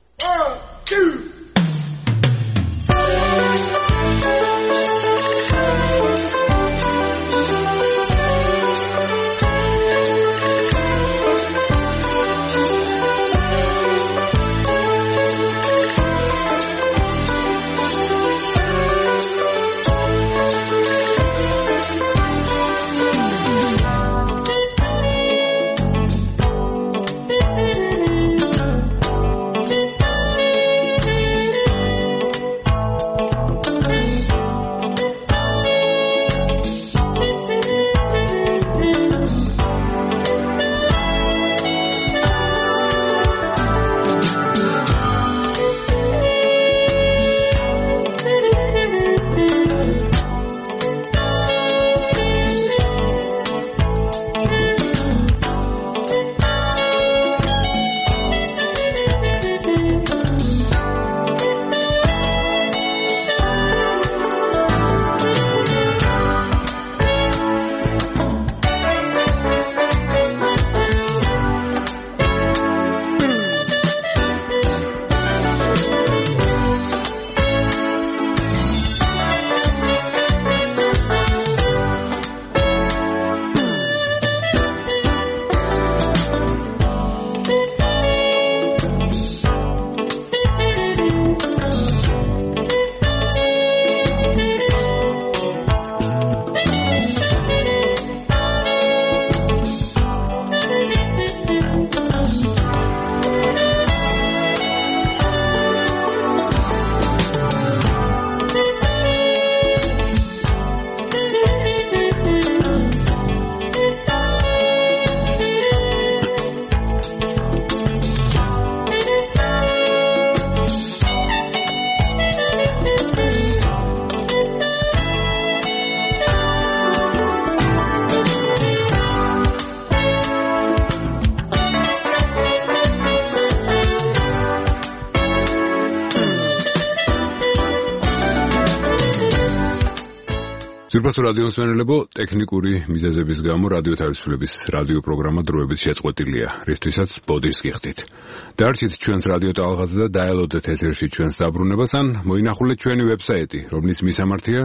ძვირფასო რადიოს მენელებო, ტექნიკური მიზეზების გამო რადიო თავისუფლების რადიო პროგრამა დროებით შეწყვეტილია, რისთვისაც ბოდის გიხდით. დარჩით ჩვენს რადიო ტალღაზე და დაელოდეთ ეთერში ჩვენს დაბრუნებას, ან მოინახულეთ ჩვენი ვებსაიტი, რომლის მისამართია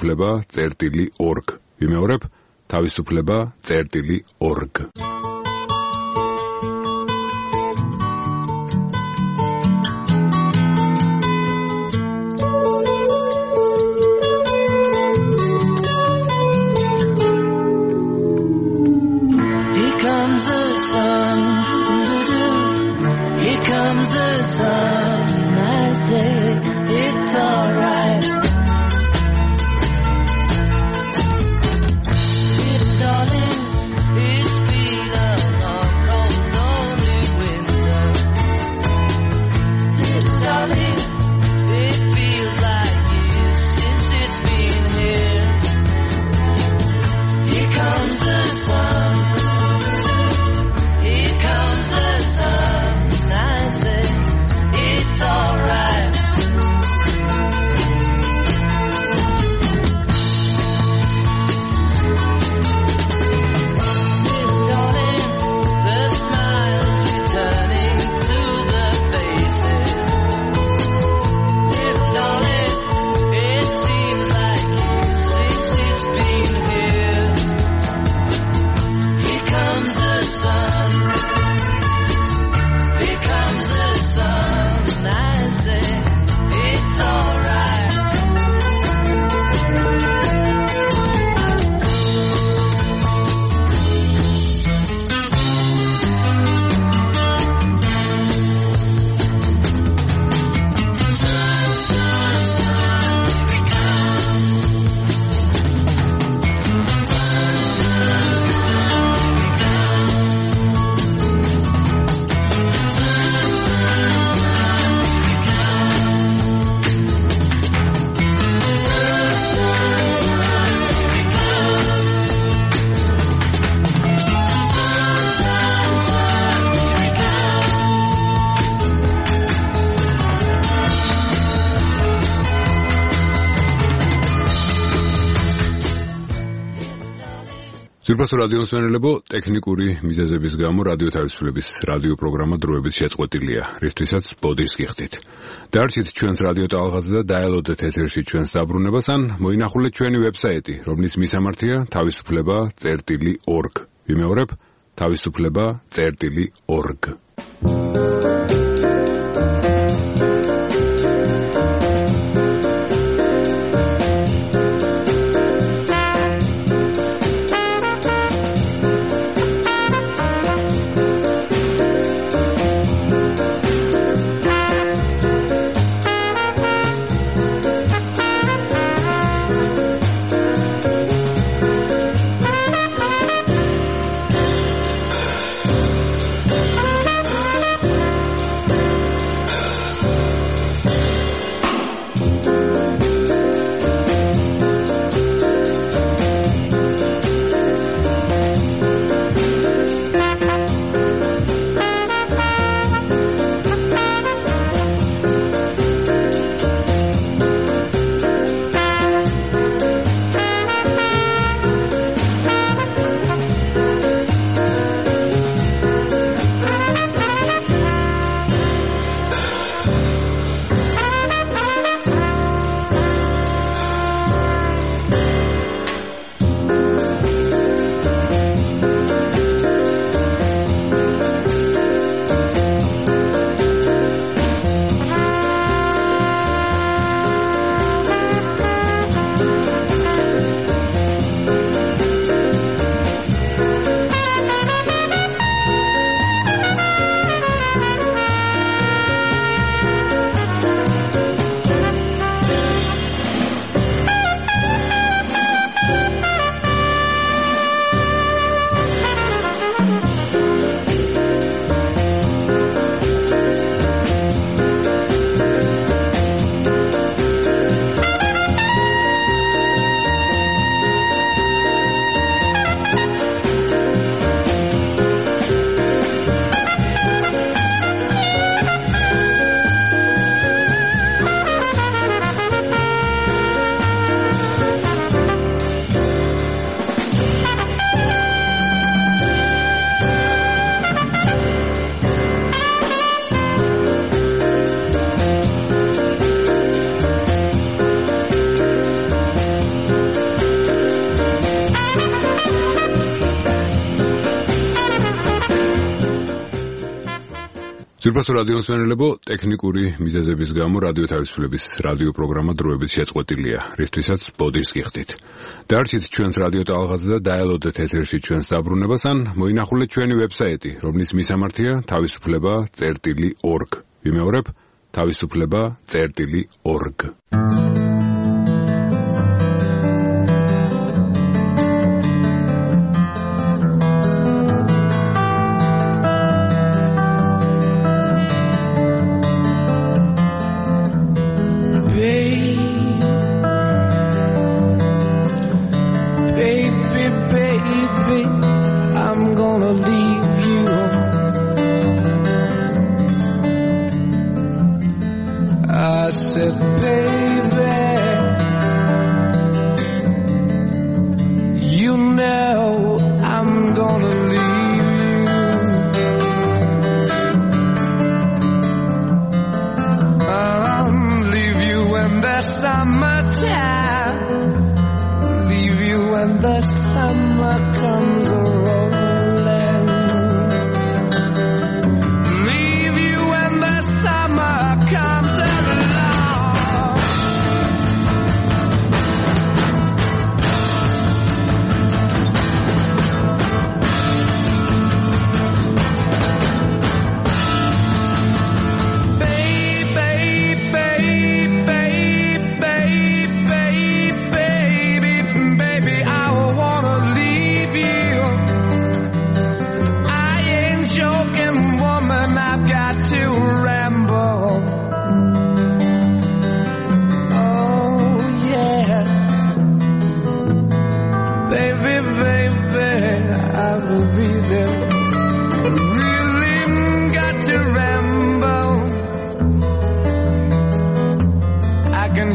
თავისუფლება.org. ვიმეორებ, თავისუფლება.org. Darling, it's been ძირფასო რადიოსმენელებო, ტექნიკური მიზეზების გამო რადიო თავისუფლების რადიო პროგრამა დროებით შეწყვეტილია, რისთვისაც ბოდის გიხდით. დარჩით ჩვენს რადიო ტალღაზე და დაელოდეთ ეთერში ჩვენს დაბრუნებას, ან მოინახულეთ ჩვენი ვებსაიტი, რომლის მისამართია თავისუფლება.org. ვიმეორებ, თავისუფლება.org. ძირფასო რადიოსმენელებო, ტექნიკური მიზეზების გამო რადიო თავისუფლების რადიო პროგრამა დროებით შეწყვეტილია, რისთვისაც ბოდის გიხდით. დარჩით ჩვენს რადიო ტალღაზე და დაელოდეთ ეთერში ჩვენს დაბრუნებას, ან მოინახულეთ ჩვენი ვებსაიტი, რომლის მისამართია თავისუფლება.org. ვიმეორებ, თავისუფლება.org.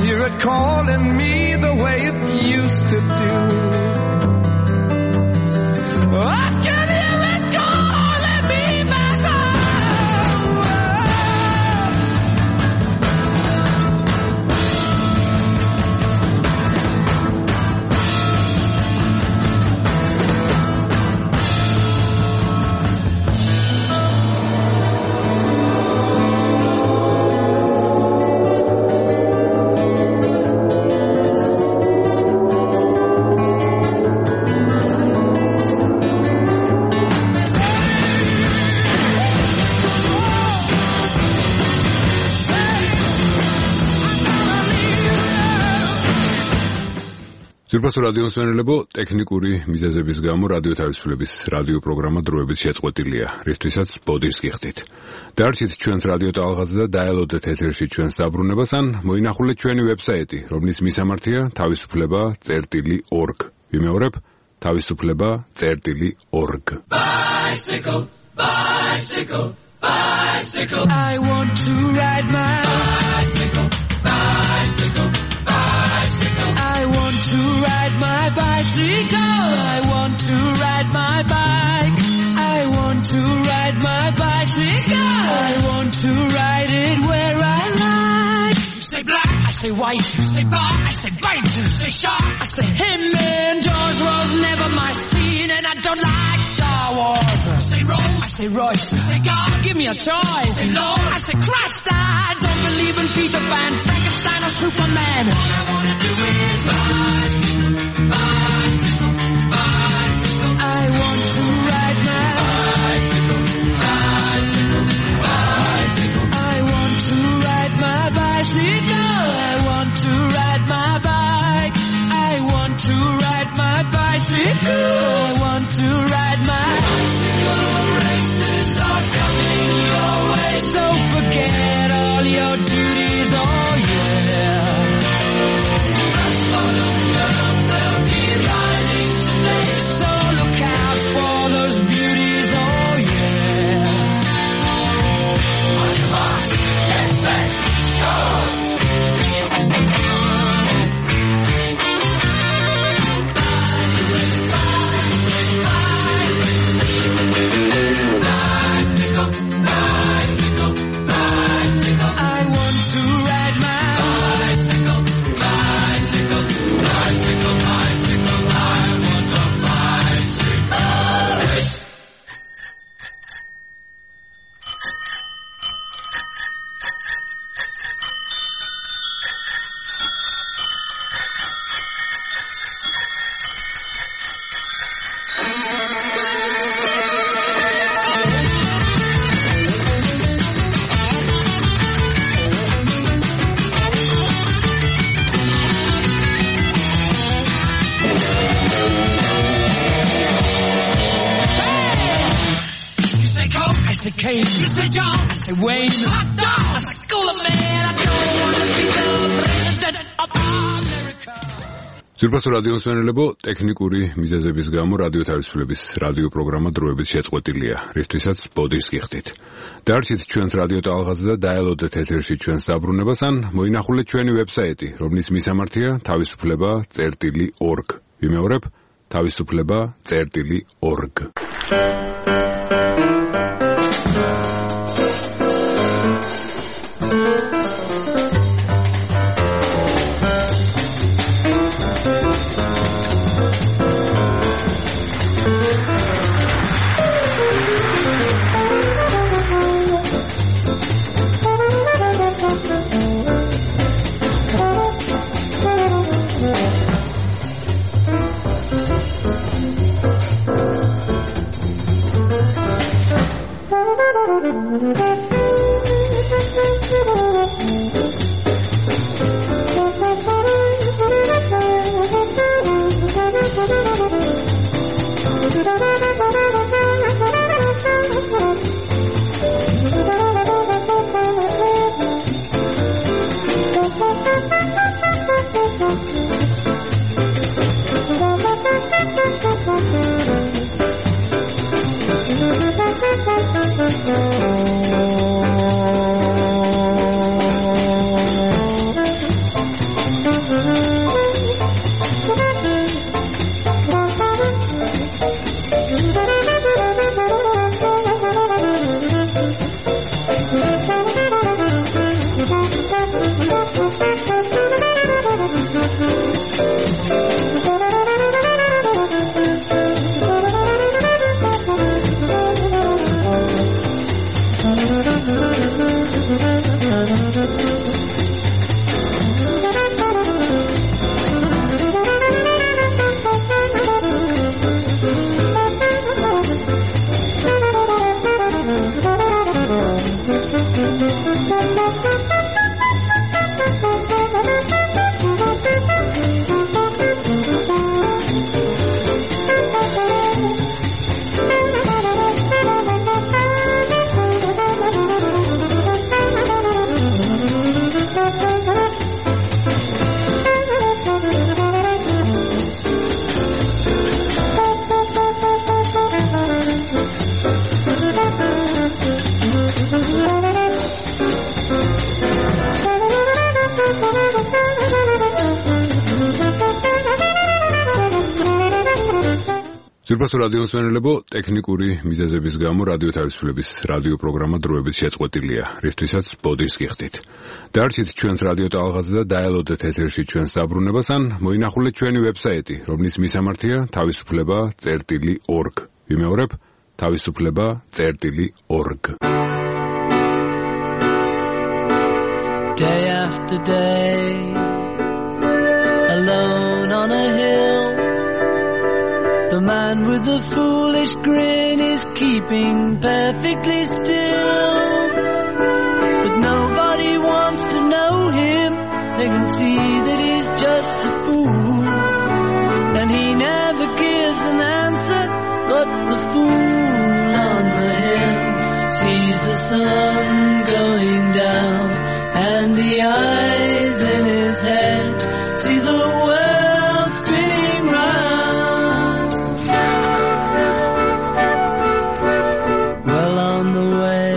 calling me the way it used to do. ძირფასო რადიო მსმენელებო, ტექნიკური მიზეზების გამო რადიო თავისუფლების რადიო პროგრამა დროებით შეწყვეტილია, რისთვისაც ბოდიშს გიხდით. დარჩით ჩვენს რადიო ტალღაზე და დაელოდეთ ეთერში ჩვენს დაბრუნებას, ან მოინახულეთ ჩვენი ვებსაიტი, რომლის მისამართია თავისუფლება.org. ვიმეორებ, თავისუფლება.org. Bicycle, bicycle, bicycle. I want to ride my bicycle, bicycle, bicycle. I want to ride my bicycle. I want to ride my bike. I want to ride my bicycle. I want to ride it where I like. You say black, I say white. You say bar, I say bike. You say shark, I say him. And Jaws was never my scene, and I don't like Star Wars. You say Rose, I say Royce. You say God, give me a choice. Say Lord, I say Christ. I don't believe in Peter Pan, Frankenstein, or Superman. All I wanna do is ride, bicycle, bicycle. I want to ride my bicycle, bicycle, bicycle. I want to ride my bicycle. I want to ride my bike. I want to ride my bicycle. I want to ride my bicycle. Races are coming your way, so forget all your duties. Oh yeah. Girls, they'll be riding today, so look out for those beauties. Oh yeah. On your marks, get set, go. You say John, I say Wayne, hot dog, I say cooler man, I don't want to be the president of America. ძირფასო რადიო მსმენელებო, ტექნიკური მიზეზების გამო რადიო თავისუფლების რადიო პროგრამა დროებით შეწყვეტილია, რისთვისაც ბოდიშს გიხდით. დარჩით ჩვენს რადიო ტალღაზე და დაელოდეთ ეთერში ჩვენს დაბრუნებას, ან მოინახულეთ ჩვენი ვებსაიტი, რომლის მისამართია თავისუფლება.org. ვიმეორებ, თავისუფლება.org. Ძვირფასო რადიო მსმენელებო, ტექნიკური მიზეზების გამო რადიო თავისუფლების რადიო პროგრამა დროებით შეწყვეტილია, რისთვისაც ბოდიშს გიხდით. დარჩით ჩვენს რადიო ტალღაზე და დაელოდეთ ეთერში ჩვენს დაბრუნებას, ან მოინახულეთ ჩვენი ვებსაიტი, რომლის მისამართია თავისუფლება.org. ვიმეორებ, თავისუფლება.org. Day after day, alone on a hill, the man with the foolish grin is keeping perfectly still. But nobody wants to know him, they can see that he's just a fool. And he never gives an answer, but the fool on the hill sees the sun going down, and the eyes in his head see the world spinning round. Well on the way,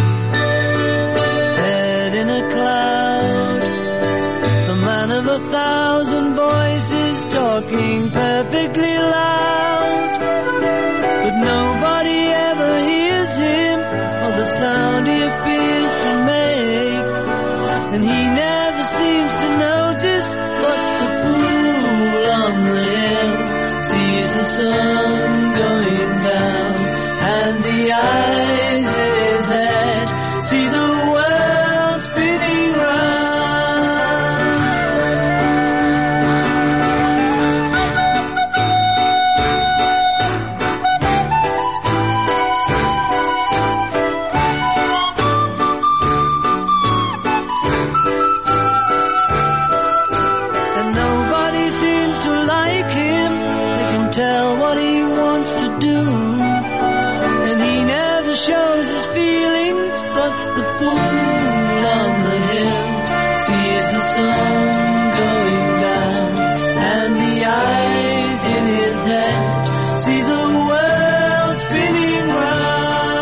head in a cloud, the man of 1,000 voices talking perfectly loud. But nobody ever hears him, or the sound he appears to make. And he never seems to notice, but the fool on the hill sees the sun going down, and the eyes in his head see the world spinning round. Tell what he wants to do, and he never shows his feelings, but the fool on the hill sees the sun going down, and the eyes in his head see the world spinning round.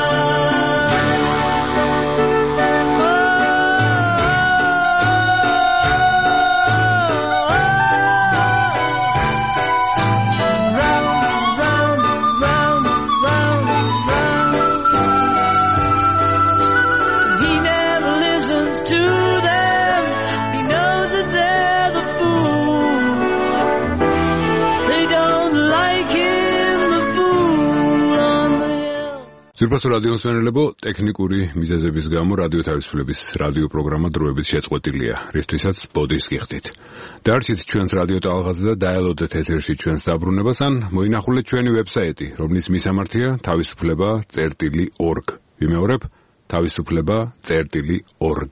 ძვირფასო რადიო მსმენელებო, ტექნიკური მიზეზების გამო რადიო თავისუფლების რადიო პროგრამა დროებით შეწყვეტილია, რისთვისაც ბოდიშს გიხდით. დარჩით ჩვენს რადიო ტალღაზე და დაელოდეთ ეთერში ჩვენს დაბრუნებას, ან მოინახულეთ ჩვენი ვებსაიტი, რომლის მისამართია თავისუფლება.org. ვიმეორებ, თავისუფლება.org.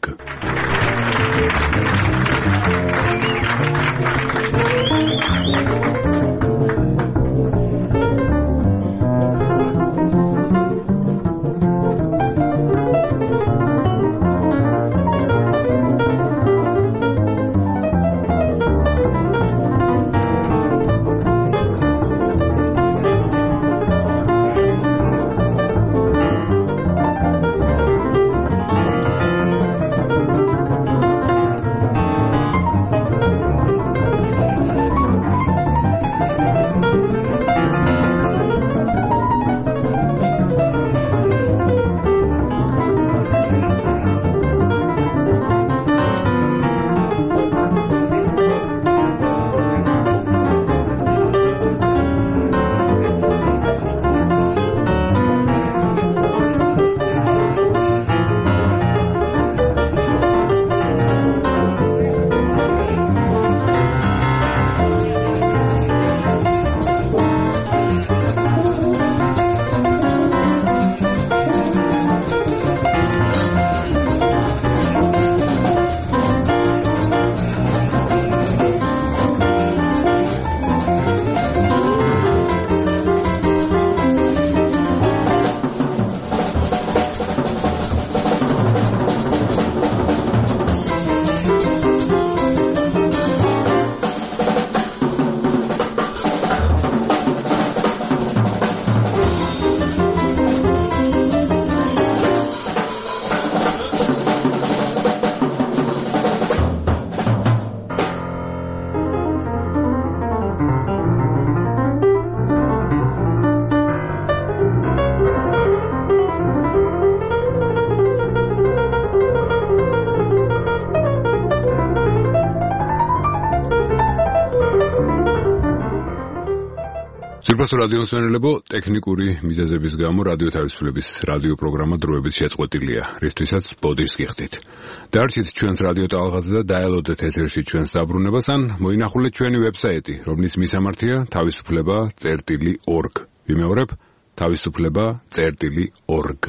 ძვირფასო რადიოსმენელებო, ტექნიკური მიზეზების გამო რადიო თავისუფლების რადიო პროგრამა დროებით შეწყვეტილია, რისთვისაც ბოდიშს გიხდით. დარჩით ჩვენს რადიო ტალღაზე და დაელოდეთ ეთერში ჩვენს დაბრუნებას, ან მოინახულეთ ჩვენი ვებსაიტი, რომლის მისამართია თავისუფლება.org. ვიმეორებ, თავისუფლება.org.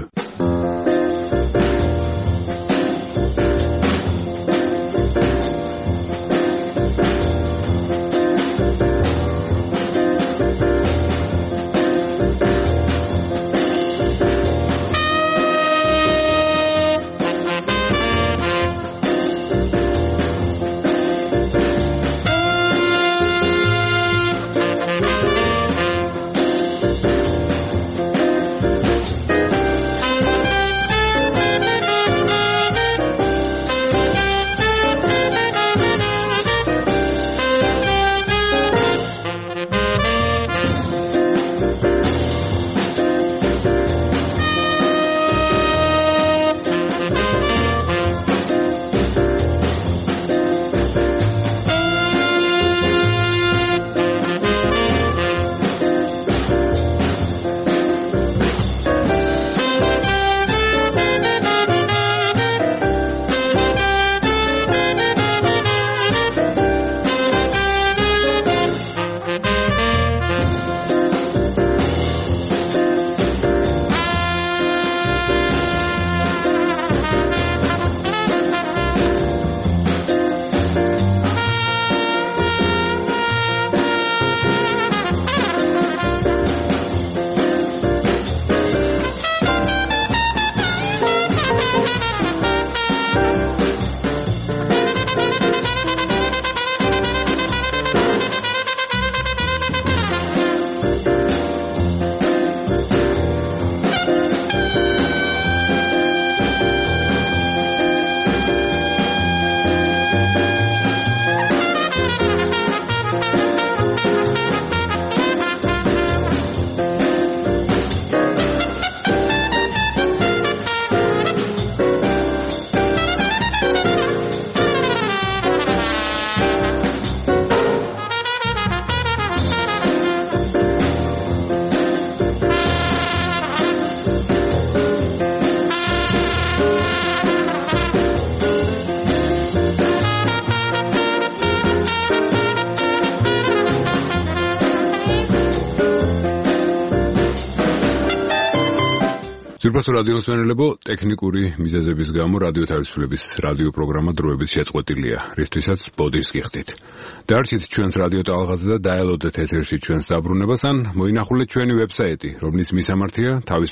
ძვირფასო რადიოსმენელებო, ტექნიკური მიზეზების გამო რადიო თავისუფლების რადიო პროგრამა დროებით შეწყვეტილია, რისთვისაც ბოდიშს გიხდით. დარჩით ჩვენს რადიო ტალღაზე და დაელოდეთ ეთერში ჩვენს დაბრუნებას, ან მოინახულეთ ჩვენი ვებსაიტი, რომლის მისამართია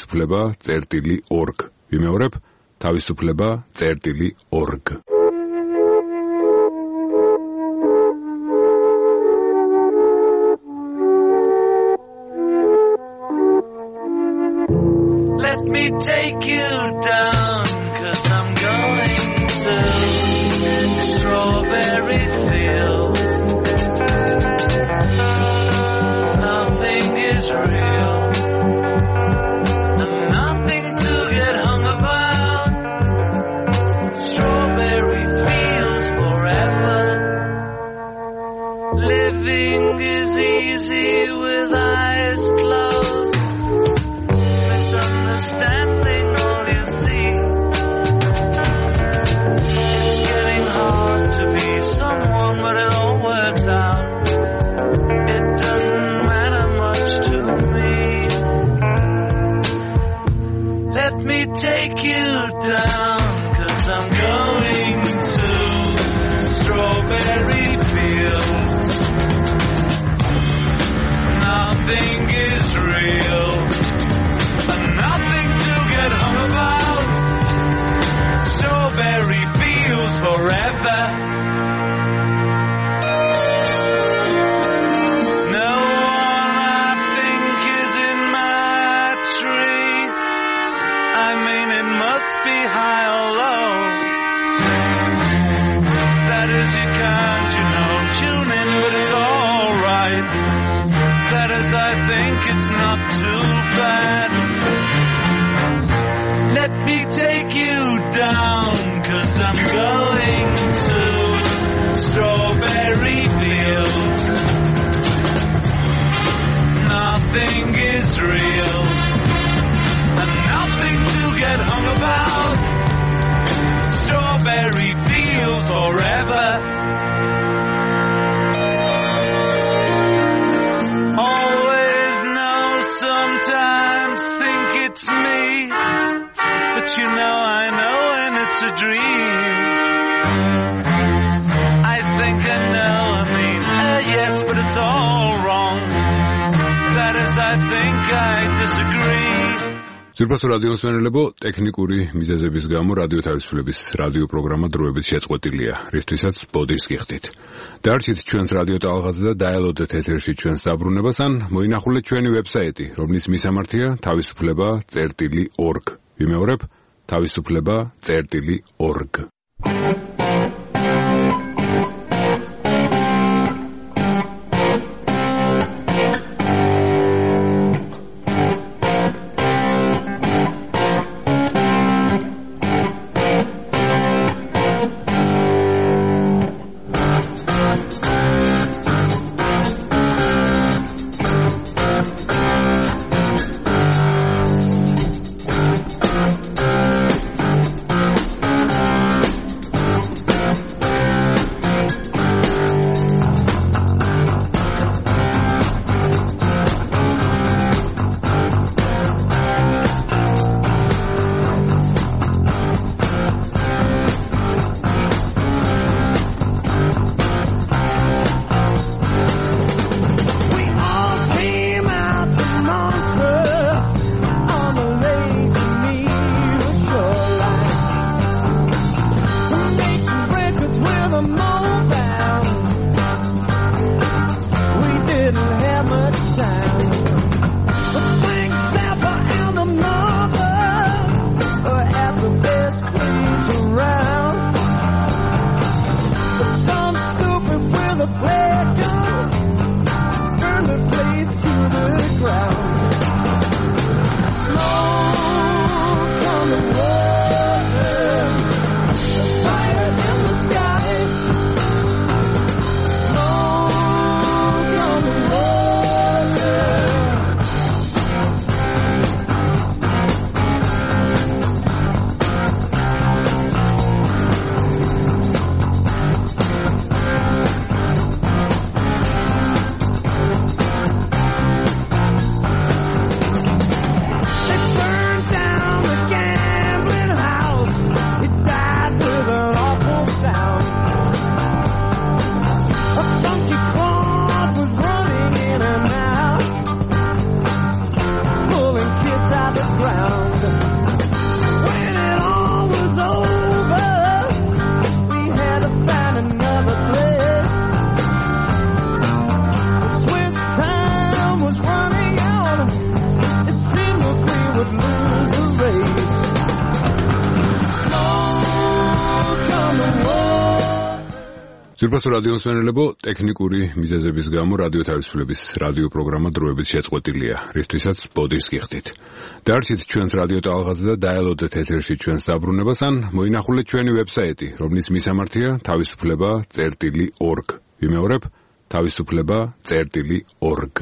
თავისუფლება.org. ვიმეორებ, თავისუფლება.org. Let me take you down, 'cause I'm going to strawberry fields. Nothing is real, and nothing to get hung about. Strawberry fields forever. Living is easy with eyes closed. Misunderstanding all you see. It's getting hard to be someone, but it all works out. It doesn't matter much to me. Let me take you down, 'cause I'm going to strawberry fields. Nothing is real, nothing to get hung about. Strawberry fields forever. No one I think is in my tree. I mean, it must be high or low. That is, you can't, tune in, but it's alright. That is, I think it's not too bad. Let me take you down, 'cause I'm going to strawberry fields. Nothing is real and nothing to get hung about. Strawberry fields forever. Always know, sometimes think it's me, but you know I know and it's a dream. I think I know, I mean, yes, but it's all wrong. That is, I think I disagree. ზურბასო რადიოს მენელებო, ტექნიკური მიზეზების გამო რადიო თავისუფლების რადიო პროგრამა დროებით შეწყვეტილია, რისთვისაც ბოდიშს გიხდით. დარჩით ჩვენს რადიო ტალღაზე და დაელოდეთ ეთერში ჩვენს დაბრუნებას, ან მოინახულეთ ჩვენი ვებსაიტი, რომლის მისამართია თავისუფლება.org. ვიმეორებ, თავისუფლება.org. ზურბასო რადიოს მენელებო, ტექნიკური მიზეზების გამო რადიო თავისუფლების რადიო პროგრამა დროებით შეწყვეტილია, რისთვისაც ბოდიშს გიხდით. დარჩით ჩვენს რადიო ტალღაზე და დაელოდეთ ეთერში ჩვენს დაბრუნებას, ან მოინახულეთ ჩვენი ვებსაიტი, რომლის მისამართია თავისუფლება.org. ვიმეორებ, თავისუფლება.org.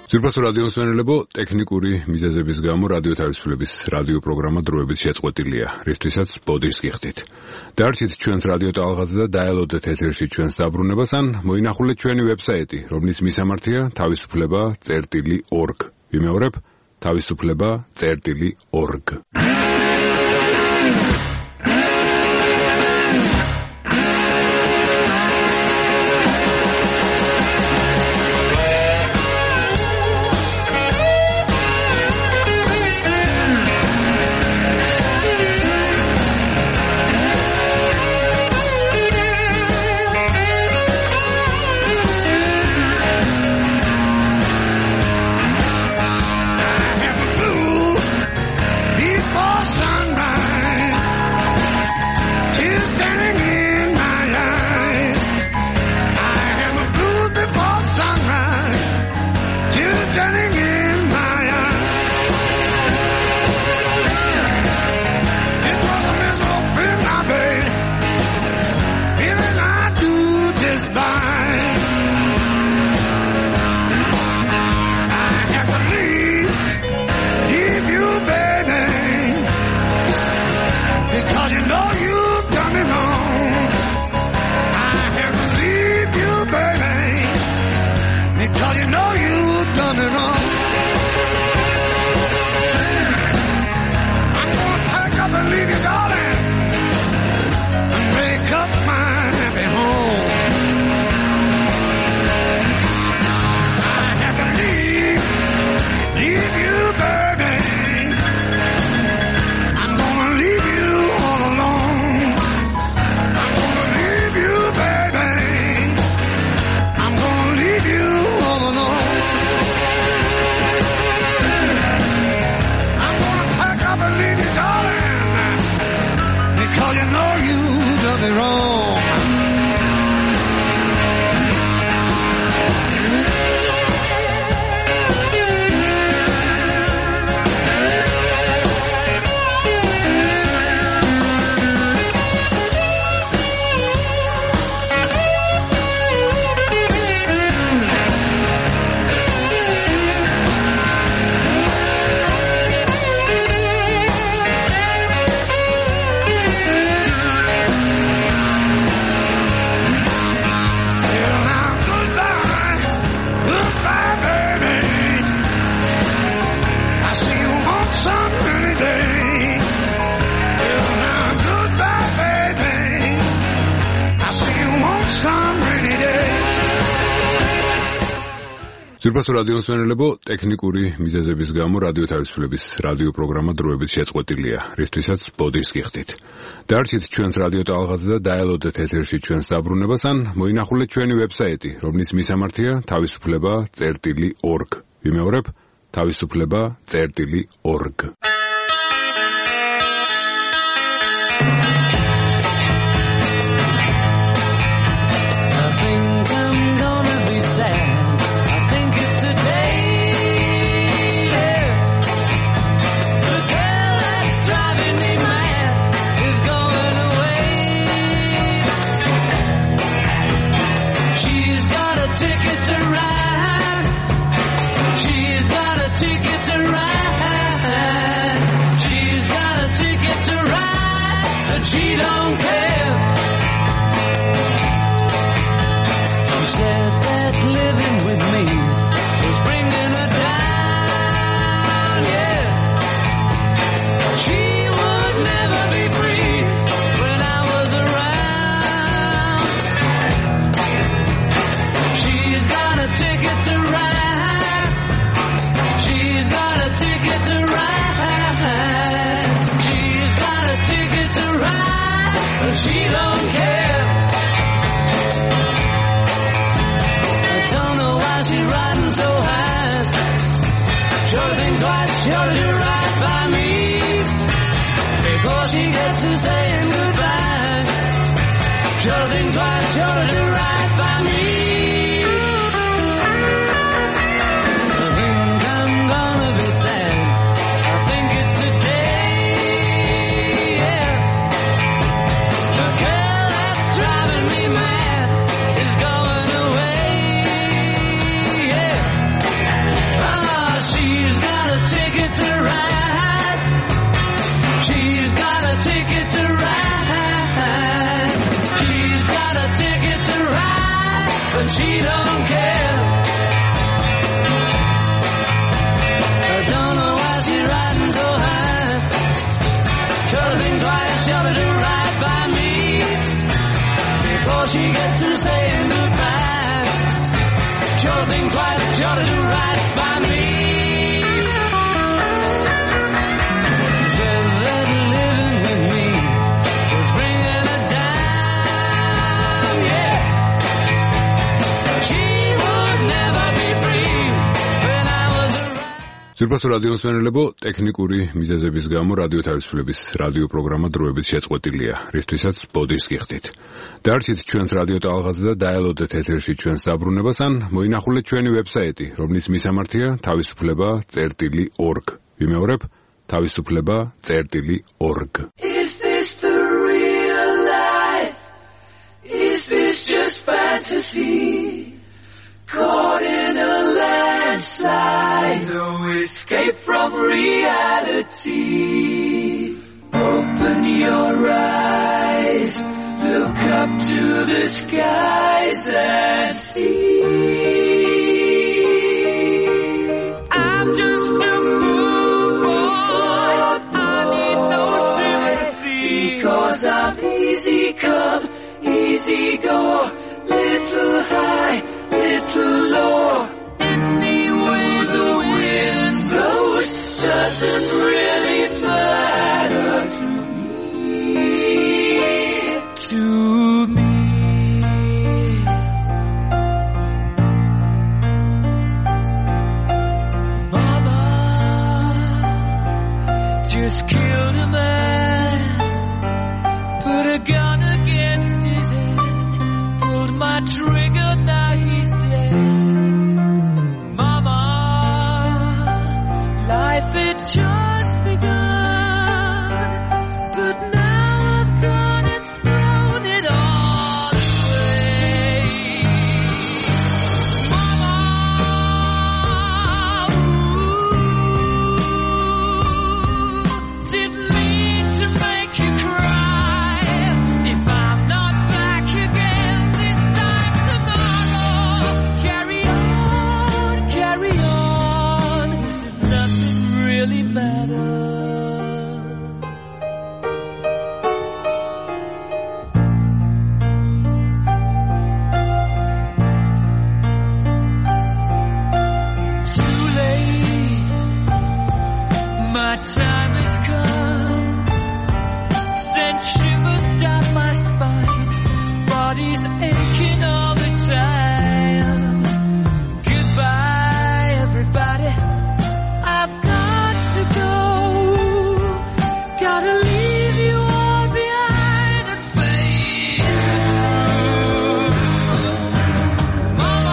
ძირფასო რადიოსმენელებო, ტექნიკური მიზეზების გამო რადიო თავისუფლების რადიო პროგრამა დროებით შეწყვეტილია, რისთვისაც ბოდიშს გიხდით. დარჩით ჩვენს რადიო ტალღაზე და დაელოდეთ ეთერში ჩვენს დაბრუნებას, ან მოინახულეთ ჩვენი ვებსაიტი, რომლის მისამართია თავისუფლება.org. ვიმეორებ, თავისუფლება.org. ძირფასო რადიოსმენელებო, ტექნიკური მიზეზების გამო რადიო თავისუფლების რადიო პროგრამა დროებით შეწყვეტილია, რისთვისაც ბოდიშს გიხდით. დარჩით ჩვენს რადიო ტალღაზე და დაელოდეთ ეთერში ჩვენს დაბრუნებას, ან მოინახულეთ ჩვენი ვებსაიტი, რომლის მისამართია თავისუფლება.org. ვიმეორებ, თავისუფლება.org. She don't care. She said that living with me was bringing her down, yeah. She would never be free when I was around. She's got a ticket to ride. She's got a ticket to ride. She's got a ticket to ride, but she don't care. I don't know why she's riding so high. Sure think twice, sure to ride by me, before she gets to saying goodbye. Sure think twice, sure to ride by me. I think I'm gonna be sad. I think it's today, yeah. The girl that's driving me mad is going away, yeah. I don't care. I don't know why she's riding so high. Should have been quiet, should have do right by me before she gets to saying goodbye. Should have been quiet, should have do right by me. She said that living with me was bringing her down, yeah. She would never be free when I was around. Სირბასო რადიოს მენელებო, ტექნიკური მიზეზების გამო რადიო თავისუფლების რადიო პროგრამა დროებით შეწყვეტილია, რისთვისაც ბოდიშს გიხდით. დარჩით ჩვენს რადიო ტალღაზე და დაელოდეთ ეთერში ჩვენს დაბრუნებას, ან მოინახულეთ ჩვენი ვებსაიტი, რომლის მისამართია თავისუფლება.org. ვიმეორებ, თავისუფლება.org. Is this the real life? Is this just fantasy? Caught in a landslide, no escape from reality. Open your eyes, look up to the skies and see. I'm just a poor boy, I need no sympathy, because I'm easy come, easy go, little high, little low. Any way the wind blows doesn't really matter to me. Mama just killed a man, put a gun against his head, pulled my trigger, now he's dead. Mama, life had just begun, but now I've gone and thrown it all away. Mama, didn't mean to make you cry. If I'm not back again this time tomorrow, carry on, carry on, nothing really matters. Too late, my time has come, sent shivers down my spine, body's aching all the time. Goodbye, everybody, I've got to go, gotta leave you all behind and face through. Mama,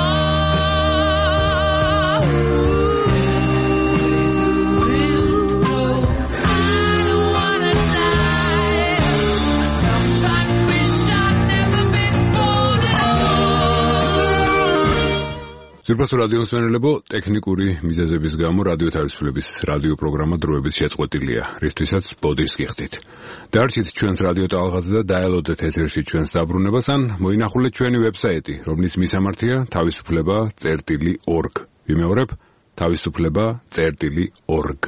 I don't wanna die. Sometimes wish I'd never been born at all. სირბასო რადიოს მენელებო, ტექნიკური მიზეზების გამო რადიო თავისუფლების რადიო პროგრამა დროებით შეწყვეტილია, რისთვისაც ბოდიშს გიხდით. დარჩით ჩვენს რადიო ტალღაზე და დაელოდეთ ეთერში ჩვენს დაბრუნებას, ან მოინახულეთ ჩვენი ვებსაიტი, რომლის მისამართია თავისუფლება.org. ვიმეორებ, თავისუფლება.org.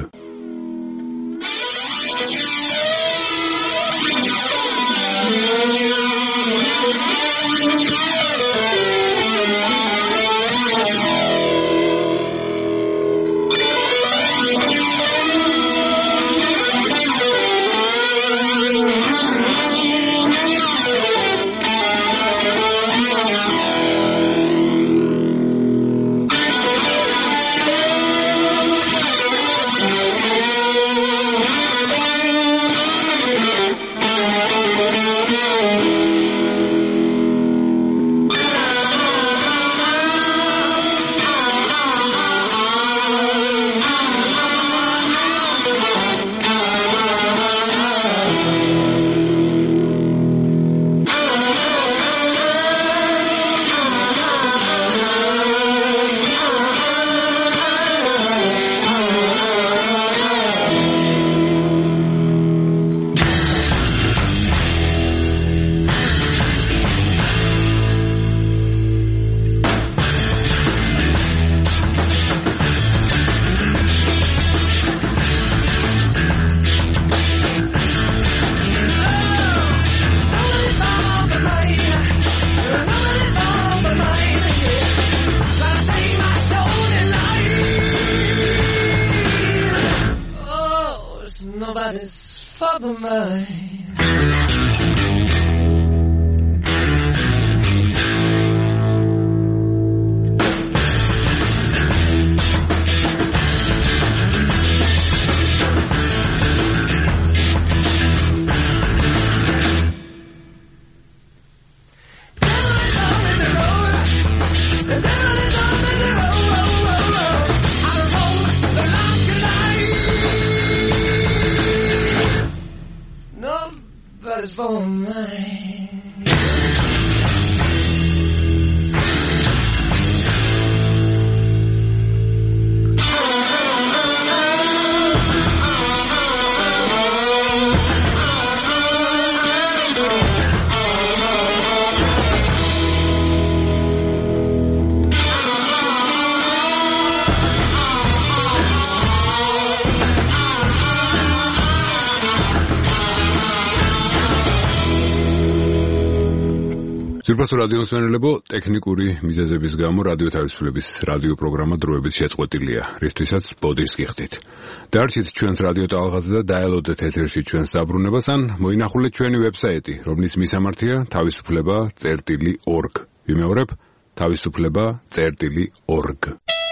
is for the mind. Nobody's for mine. ძირფასო რადიო მსმენელებო, ტექნიკური მიზეზების გამო რადიო თავისუფლების რადიო პროგრამა დროებით შეწყვეტილია, რისთვისაც ბოდიშს გიხდით. დარჩით ჩვენს რადიო ტალღაზე და დაელოდეთ ეთერში ჩვენს დაბრუნებას, ან მოინახულეთ ჩვენი ვებსაიტი, რომლის მისამართია თავისუფლება.org. ვიმეორებ, თავისუფლება.org.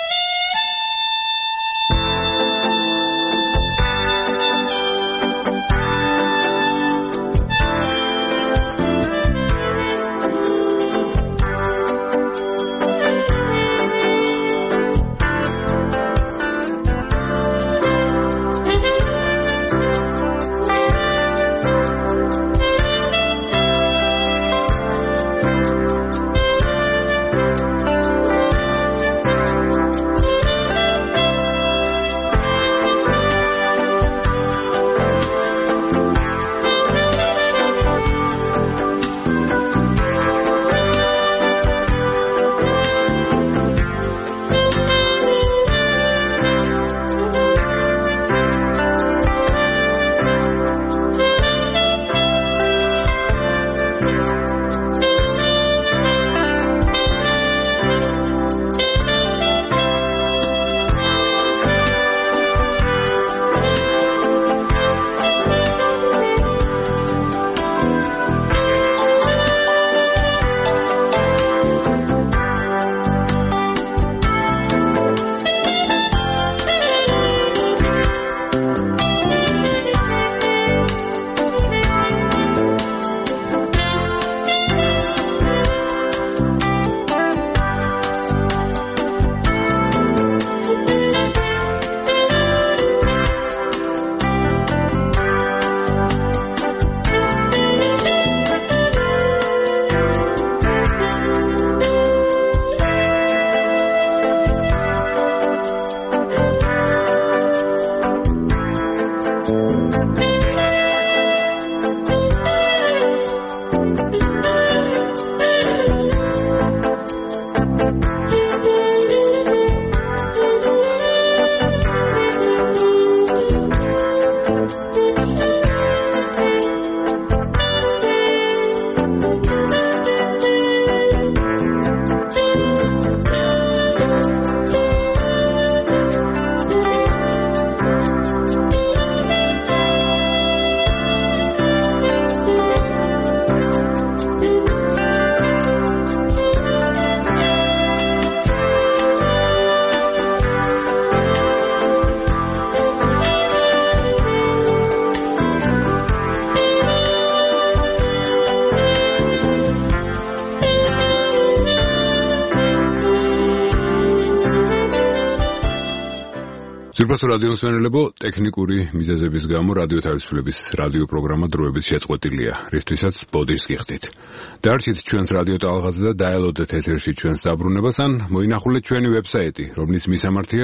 ძირფასო რადიო მსმენელებო, ტექნიკური მიზეზების გამო რადიო თავისუფლების რადიო პროგრამა დროებით შეწყვეტილია, რისთვისაც ბოდიშს გიხდით. დარჩით ჩვენს რადიო ტალღაზე და დაელოდეთ ეთერში ჩვენს დაბრუნებას, ან მოინახულეთ ჩვენი ვებსაიტი, რომლის მისამართია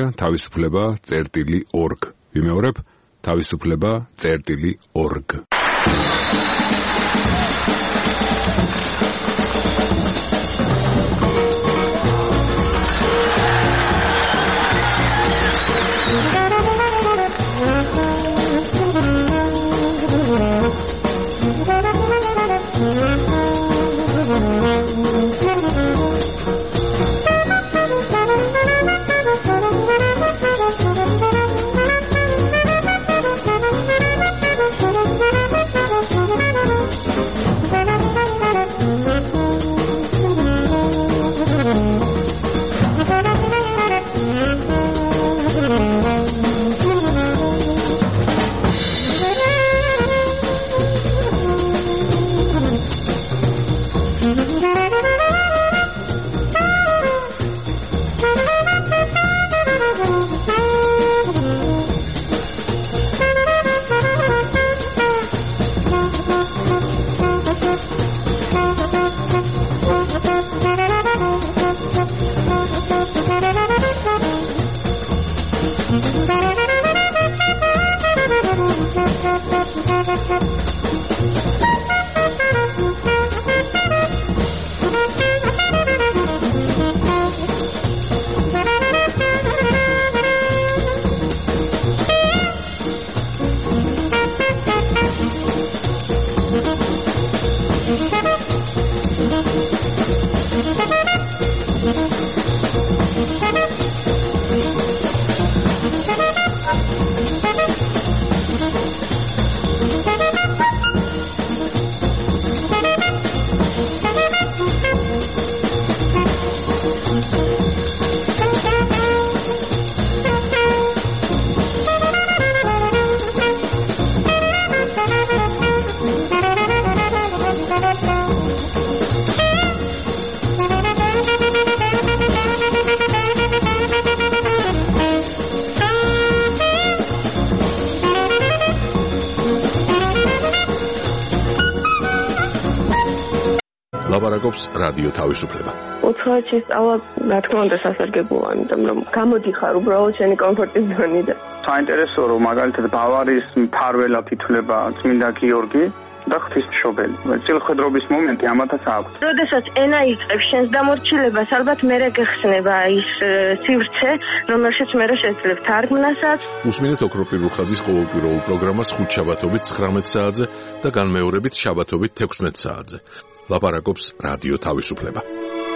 თავისუფლება.org. ვიმეორებ, თავისუფლება.org. ლაპარაკობს რადიო თავისუფლება. უცხოეთში სწავლა, რა თქმა უნდა, სასარგებლოა, იმიტომ რომ გამოდიხარ უბრალოდ შენი კომფორტის ზონიდან. საინტერესოა, რომ მაგალითად ბავარიის მფარველად ითვლება წმინდა გიორგი და ღვთისმშობელი. წილხვედრობის მომენტი ამათაც აქვს. როდესაც ენა იწყებს შენს დამორჩილებას, ალბათ მერე გეხსნება ის სივრცე, რომელშიც მერე შეძლებ თარგმნასაც. უსმინეთ ოქროპირ რუხაძის ყოველკვირეულ პროგრამას ხუთშაბათობით 19 საათზე და განმეორებით შაბათობით 16 საათზე. ლაპარაკობს რადიო თავისუფლება.